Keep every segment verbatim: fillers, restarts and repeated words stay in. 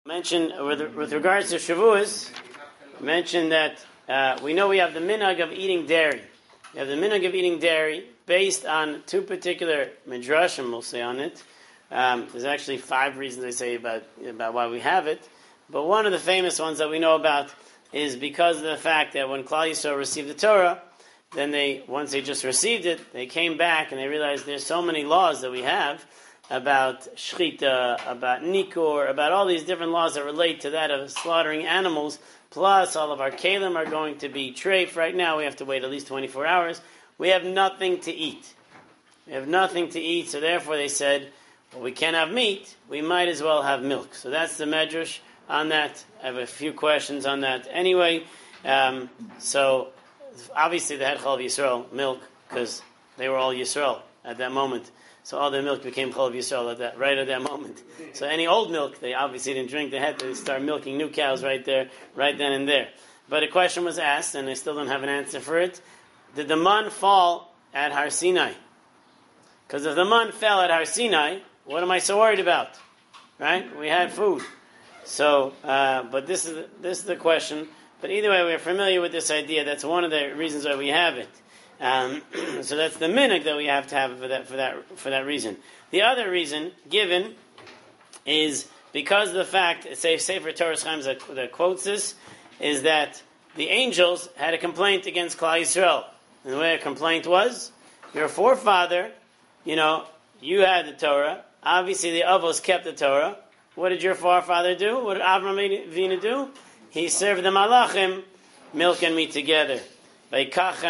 Mention with, with regards to Shavuos, mention that uh, we know we have the minhag of eating dairy. We have the minhag of eating dairy based on two particular midrashim, we'll say on it. Um, there's actually five reasons they say about about why we have it, but one of the famous ones that we know about is because of the fact that when Klal Yisrael received the Torah, then they once they just received it, they came back and they realized there's so many laws that we have about shchita, about nikur, about all these different laws that relate to that of slaughtering animals, plus all of our kalim are going to be treif. Right now we have to wait at least twenty-four hours. We have nothing to eat. We have nothing to eat, so therefore they said, well, we can't have meat, we might as well have milk. So that's the medrash on that. I have a few questions on that anyway. Um, so obviously they had Chalav Yisrael, milk, because they were all Yisrael at that moment. So all the milk became Chalav Yisrael at that, right at that moment. So any old milk, they obviously didn't drink. They had to start milking new cows right there, right then and there. But a question was asked, and I still don't have an answer for it. Did the man fall at Har Sinai? Because if the man fell at Har Sinai, what am I so worried about? Right? We had food. So, uh, but this is this is the question. But either way, we're familiar with this idea. That's one of the reasons why we have it. Um, so that's the minhag that we have to have for that for that for that reason. The other reason given is because of the fact, say Sefer Torah Chaim that, that quotes this, is that the angels had a complaint against Klal Yisrael, and the way a complaint was, your forefather, you know, you had the Torah. Obviously, the Avos kept the Torah. What did your forefather do? What did Avraham Avinu do? He served the Malachim milk and meat together. He took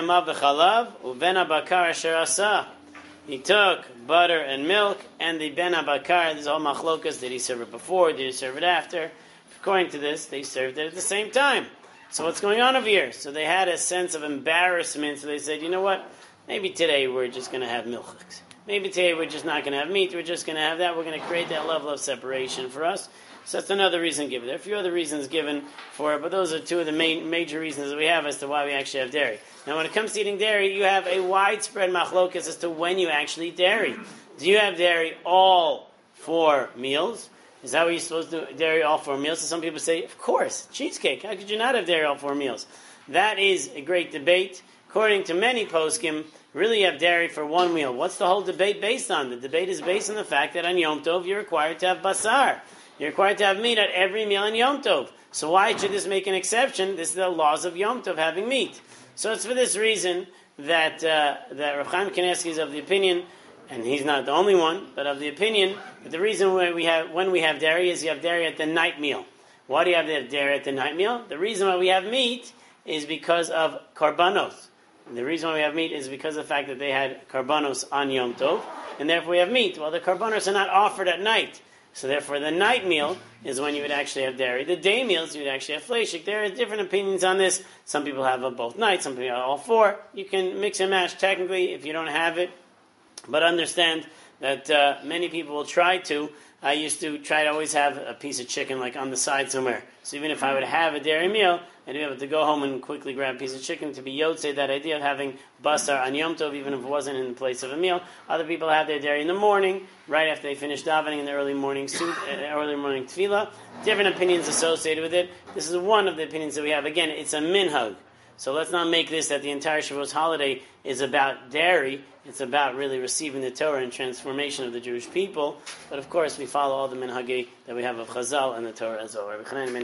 butter and milk, and the ben abakar, this is all machlokas. Did he serve it before? Did he serve it after? According to this, they served it at the same time. So what's going on over here? So they had a sense of embarrassment, so they said, you know what? Maybe today we're just going to have milk. Maybe today we're just not going to have meat. We're just going to have that. We're going to create that level of separation for us. So that's another reason given. There are a few other reasons given for it, but those are two of the main major reasons that we have as to why we actually have dairy. Now, when it comes to eating dairy, you have a widespread machlokas as to when you actually eat dairy. Do you have dairy all for meals? Is that what you're supposed to do, dairy all for meals? So some people say, of course, cheesecake. How could you not have dairy all for meals? That is a great debate. According to many poskim, really you have dairy for one meal. What's the whole debate based on? The debate is based on the fact that on Yom Tov you're required to have basar. You're required to have meat at every meal in Yom Tov. So why should this make an exception? This is the laws of Yom Tov, having meat. So it's for this reason that uh, that Rav Chaim Kanievsky is of the opinion, and he's not the only one, but of the opinion that the reason why we have when we have dairy is you have dairy at the night meal. Why do you have to have dairy at the night meal? The reason why we have meat is because of karbanos. And the reason why we have meat is because of the fact that they had karbanos on Yom Tov, and therefore we have meat. Well, the karbanos are not offered at night. So therefore, the night meal is when you would actually have dairy. The day meals, you would actually have fleshik. There are different opinions on this. Some people have both nights, some people have all four. You can mix and match technically if you don't have it. But understand that uh, many people will try to. I used to try to always have a piece of chicken like on the side somewhere. So even if I would have a dairy meal, I'd be able to go home and quickly grab a piece of chicken to be yotzei, that idea of having basar on Yom Tov, even if it wasn't in the place of a meal. Other people have their dairy in the morning, right after they finish davening in the early morning suit, uh, early morning tefillah. Different opinions associated with it. This is one of the opinions that we have. Again, it's a minhag. So let's not make this that the entire Shavuos holiday is about dairy. It's about really receiving the Torah and transformation of the Jewish people. But of course, we follow all the minhagi that we have of Chazal and the Torah as well.